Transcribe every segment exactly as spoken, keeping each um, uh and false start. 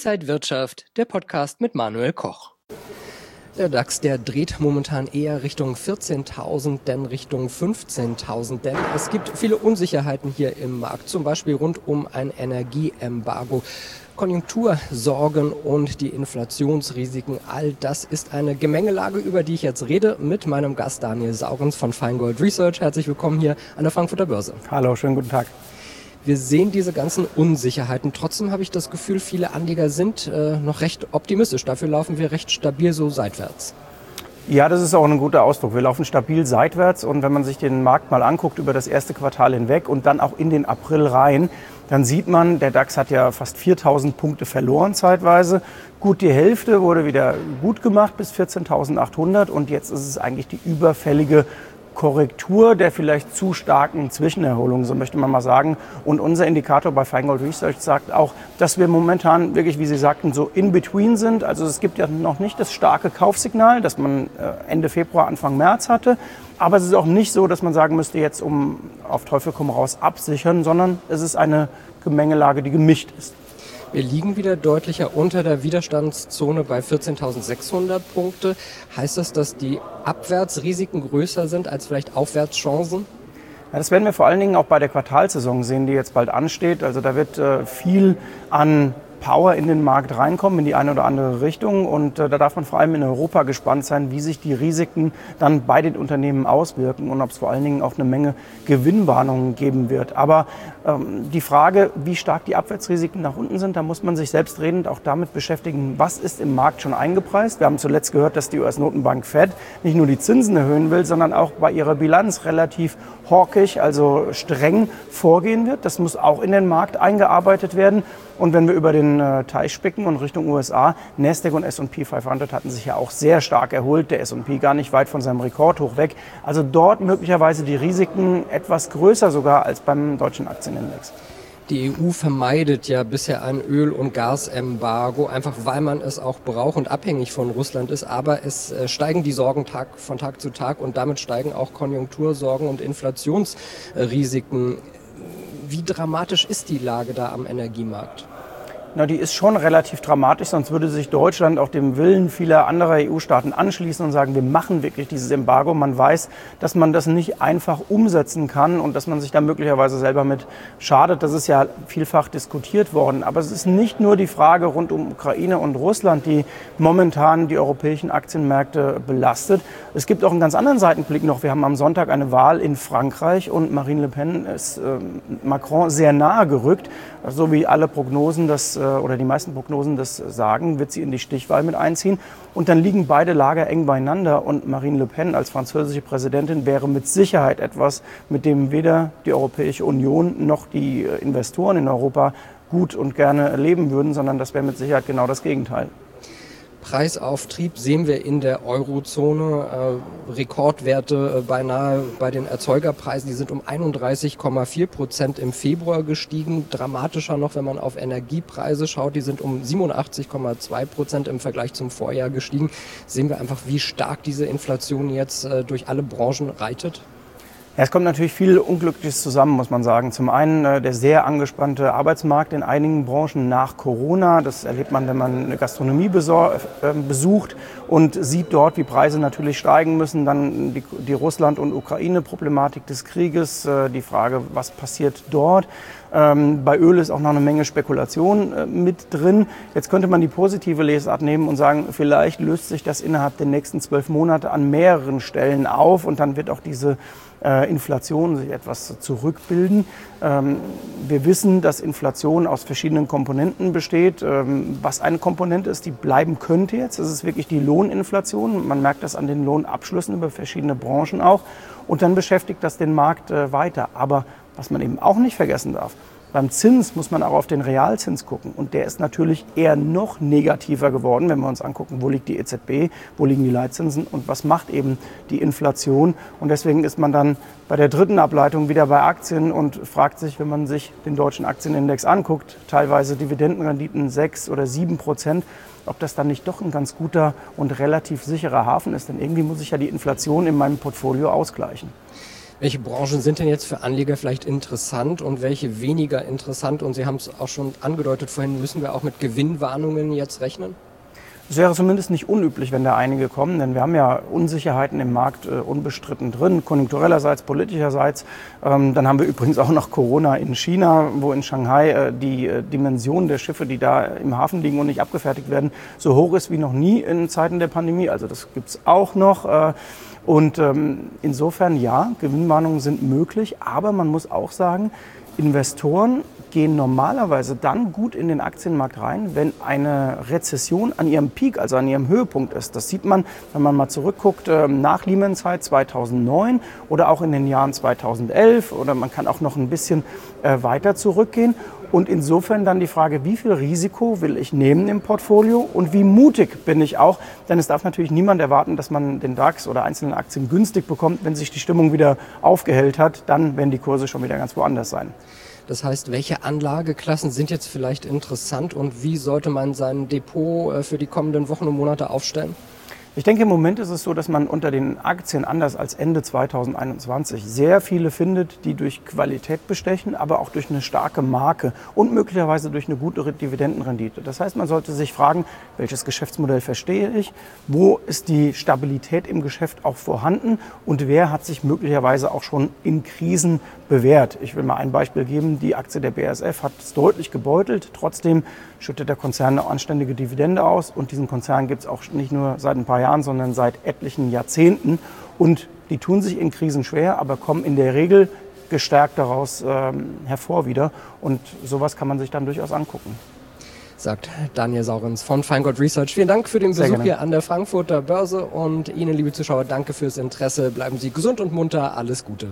Inside Wirtschaft, der Podcast mit Manuel Koch. Der DAX, der dreht momentan eher Richtung vierzehntausend, denn Richtung fünfzehntausend, denn es gibt viele Unsicherheiten hier im Markt, zum Beispiel rund um ein Energieembargo. Konjunktursorgen und die Inflationsrisiken, all das ist eine Gemengelage, über die ich jetzt rede, mit meinem Gast Daniel Saurens von Feingold Research. Herzlich willkommen hier an der Frankfurter Börse. Hallo, schönen guten Tag. Wir sehen diese ganzen Unsicherheiten. Trotzdem habe ich das Gefühl, viele Anleger sind äh, noch recht optimistisch. Dafür laufen wir recht stabil so seitwärts. Ja, das ist auch ein guter Ausdruck. Wir laufen stabil seitwärts und wenn man sich den Markt mal anguckt über das erste Quartal hinweg und dann auch in den April rein, dann sieht man, der DAX hat ja fast viertausend Punkte verloren zeitweise. Gut, die Hälfte wurde wieder gut gemacht bis vierzehntausendachthundert und jetzt ist es eigentlich die überfällige Korrektur der vielleicht zu starken Zwischenerholung, so möchte man mal sagen. Und unser Indikator bei Feingold Research sagt auch, dass wir momentan wirklich, wie Sie sagten, so in between sind. Also es gibt ja noch nicht das starke Kaufsignal, das man Ende Februar, Anfang März hatte. Aber es ist auch nicht so, dass man sagen müsste, jetzt um auf Teufel komm raus absichern, sondern es ist eine Gemengelage, die gemischt ist. Wir liegen wieder deutlicher unter der Widerstandszone bei vierzehntausendsechshundert Punkte. Heißt das, dass die Abwärtsrisiken größer sind als vielleicht Aufwärtschancen? Ja, das werden wir vor allen Dingen auch bei der Quartalsaison sehen, die jetzt bald ansteht. Also da wird äh, viel an Power in den Markt reinkommen, in die eine oder andere Richtung. Und äh, da darf man vor allem in Europa gespannt sein, wie sich die Risiken dann bei den Unternehmen auswirken und ob es vor allen Dingen auch eine Menge Gewinnwarnungen geben wird. Aber ähm, die Frage, wie stark die Abwärtsrisiken nach unten sind, da muss man sich selbstredend auch damit beschäftigen, was ist im Markt schon eingepreist. Wir haben zuletzt gehört, dass die U S-Notenbank Fed nicht nur die Zinsen erhöhen will, sondern auch bei ihrer Bilanz relativ hawkisch, also streng vorgehen wird. Das muss auch in den Markt eingearbeitet werden. Und wenn wir über den äh, Teich spicken und Richtung U S A, Nasdaq und S und P fünfhundert hatten sich ja auch sehr stark erholt, der S und P gar nicht weit von seinem Rekordhoch weg. Also dort möglicherweise die Risiken etwas größer sogar als beim deutschen Aktienindex. Die E U vermeidet ja bisher ein Öl- und Gasembargo, einfach weil man es auch braucht und abhängig von Russland ist. Aber es steigen die Sorgen Tag von Tag zu Tag und damit steigen auch Konjunktursorgen und Inflationsrisiken. Wie dramatisch ist die Lage da am Energiemarkt? Na, die ist schon relativ dramatisch, sonst würde sich Deutschland auch dem Willen vieler anderer E U-Staaten anschließen und sagen, wir machen wirklich dieses Embargo. Man weiß, dass man das nicht einfach umsetzen kann und dass man sich da möglicherweise selber mit schadet. Das ist ja vielfach diskutiert worden. Aber es ist nicht nur die Frage rund um Ukraine und Russland, die momentan die europäischen Aktienmärkte belastet. Es gibt auch einen ganz anderen Seitenblick noch. Wir haben am Sonntag eine Wahl in Frankreich und Marine Le Pen ist äh, Macron sehr nahe gerückt. So wie alle Prognosen das oder die meisten Prognosen das sagen, wird sie in die Stichwahl mit einziehen. Und dann liegen beide Lager eng beieinander. Und Marine Le Pen als französische Präsidentin wäre mit Sicherheit etwas, mit dem weder die Europäische Union noch die Investoren in Europa gut und gerne leben würden, sondern das wäre mit Sicherheit genau das Gegenteil. Preisauftrieb sehen wir in der Eurozone, äh, Rekordwerte äh, beinahe bei den Erzeugerpreisen, die sind um einunddreißig Komma vier Prozent im Februar gestiegen. Dramatischer noch, wenn man auf Energiepreise schaut, die sind um siebenundachtzig Komma zwei Prozent im Vergleich zum Vorjahr gestiegen. Sehen wir einfach, wie stark diese Inflation jetzt äh, durch alle Branchen reitet? Ja, es kommt natürlich viel Unglückliches zusammen, muss man sagen. Zum einen äh, der sehr angespannte Arbeitsmarkt in einigen Branchen nach Corona. Das erlebt man, wenn man eine Gastronomie besor- äh, besucht und sieht dort, wie Preise natürlich steigen müssen. Dann die, die Russland- und Ukraine-Problematik des Krieges, äh, die Frage, was passiert dort. Ähm, bei Öl ist auch noch eine Menge Spekulation äh, mit drin. Jetzt könnte man die positive Lesart nehmen und sagen, vielleicht löst sich das innerhalb der nächsten zwölf Monate an mehreren Stellen auf und dann wird auch diese äh, Inflation sich etwas zurückbilden. Ähm, wir wissen, dass Inflation aus verschiedenen Komponenten besteht. Ähm, was eine Komponente ist, die bleiben könnte jetzt, das ist wirklich die Lohninflation. Man merkt das an den Lohnabschlüssen über verschiedene Branchen auch. Und dann beschäftigt das den Markt äh, weiter. Aber was man eben auch nicht vergessen darf, beim Zins muss man auch auf den Realzins gucken. Und der ist natürlich eher noch negativer geworden, wenn wir uns angucken, wo liegt die E Z B, wo liegen die Leitzinsen und was macht eben die Inflation. Und deswegen ist man dann bei der dritten Ableitung wieder bei Aktien und fragt sich, wenn man sich den deutschen Aktienindex anguckt, teilweise Dividendenrenditen sechs oder sieben Prozent, ob das dann nicht doch ein ganz guter und relativ sicherer Hafen ist. Denn irgendwie muss ich ja die Inflation in meinem Portfolio ausgleichen. Welche Branchen sind denn jetzt für Anleger vielleicht interessant und welche weniger interessant? Und Sie haben es auch schon angedeutet vorhin, müssen wir auch mit Gewinnwarnungen jetzt rechnen? Es wäre zumindest nicht unüblich, wenn da einige kommen, denn wir haben ja Unsicherheiten im Markt äh, unbestritten drin, konjunkturellerseits, politischerseits. Ähm, dann haben wir übrigens auch noch Corona in China, wo in Shanghai äh, die äh, Dimension der Schiffe, die da im Hafen liegen und nicht abgefertigt werden, so hoch ist wie noch nie in Zeiten der Pandemie. Also das gibt's auch noch. Äh, und ähm, insofern ja, Gewinnwarnungen sind möglich, aber man muss auch sagen, Investoren gehen normalerweise dann gut in den Aktienmarkt rein, wenn eine Rezession an ihrem Peak, also an ihrem Höhepunkt ist. Das sieht man, wenn man mal zurückguckt, nach Lehman-Zeit zweitausendneun oder auch in den Jahren zweitausendelf oder man kann auch noch ein bisschen weiter zurückgehen. Und insofern dann die Frage, wie viel Risiko will ich nehmen im Portfolio und wie mutig bin ich auch? Denn es darf natürlich niemand erwarten, dass man den DAX oder einzelne Aktien günstig bekommt, wenn sich die Stimmung wieder aufgehellt hat. Dann werden die Kurse schon wieder ganz woanders sein. Das heißt, welche Anlageklassen sind jetzt vielleicht interessant und wie sollte man sein Depot für die kommenden Wochen und Monate aufstellen? Ich denke, im Moment ist es so, dass man unter den Aktien anders als Ende zweitausendeinundzwanzig sehr viele findet, die durch Qualität bestechen, aber auch durch eine starke Marke und möglicherweise durch eine gute Dividendenrendite. Das heißt, man sollte sich fragen, welches Geschäftsmodell verstehe ich, wo ist die Stabilität im Geschäft auch vorhanden und wer hat sich möglicherweise auch schon in Krisen bewährt. Ich will mal ein Beispiel geben, die Aktie der B A S F hat es deutlich gebeutelt, trotzdem schüttet der Konzern eine anständige Dividende aus und diesen Konzern gibt es auch nicht nur seit ein paar Jahren, sondern seit etlichen Jahrzehnten und die tun sich in Krisen schwer, aber kommen in der Regel gestärkt daraus ähm, hervor wieder und sowas kann man sich dann durchaus angucken. Sagt Daniel Saurens von Feingold Research. Vielen Dank für den Sehr Besuch gerne. hier an der Frankfurter Börse und Ihnen, liebe Zuschauer, danke fürs Interesse. Bleiben Sie gesund und munter. Alles Gute.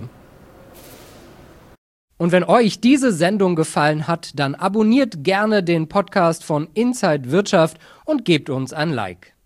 Und wenn euch diese Sendung gefallen hat, dann abonniert gerne den Podcast von Inside Wirtschaft und gebt uns ein Like.